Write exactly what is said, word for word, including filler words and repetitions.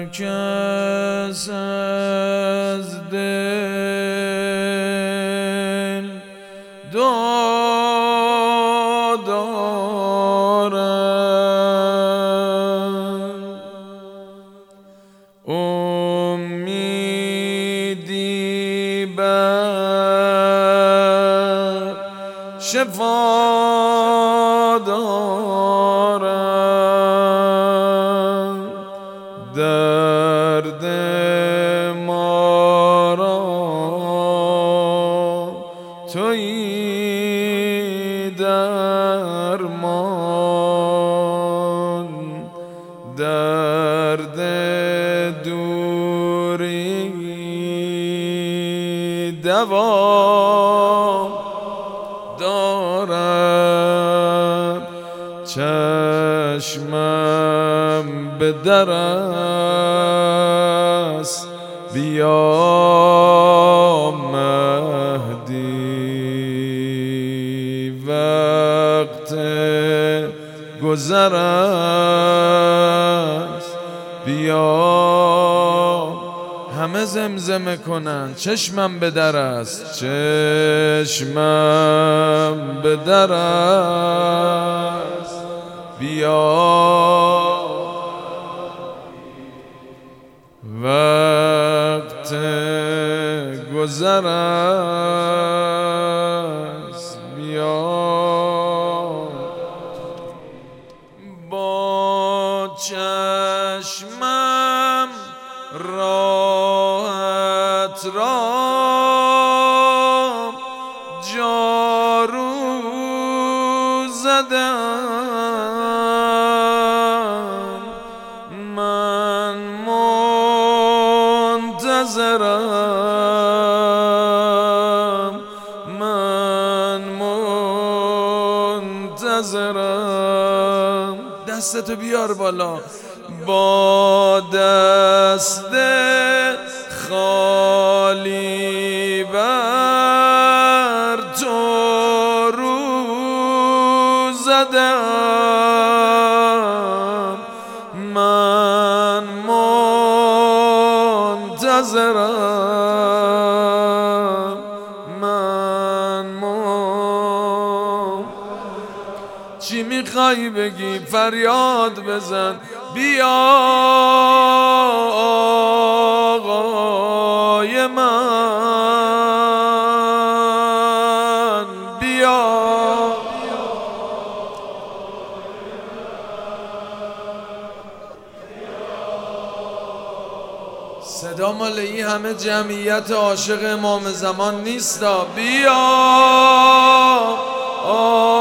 کس از دل دعا دارد، امیدی بر شفا دارد، درد ما را تویی درمان، درد دوری دوا دارد، چشمم به در است بیا مهدی، وقت گذر است بیا. همه زمزمه کنن چشمم به در است، چشمم به در است بیا، وقت گذر است بیا. با چشمم راحت را جارو زدم، من منتظرم، من منتظرم. دستتو بیار بالا، با دست خالی بر تو رو زدم، من منتظرم، من من چی میخوای بگی؟ فریاد بزن بیا آقای من، بیا. صدا مال این همه جمعیت عاشق امام زمان نیستا، بیا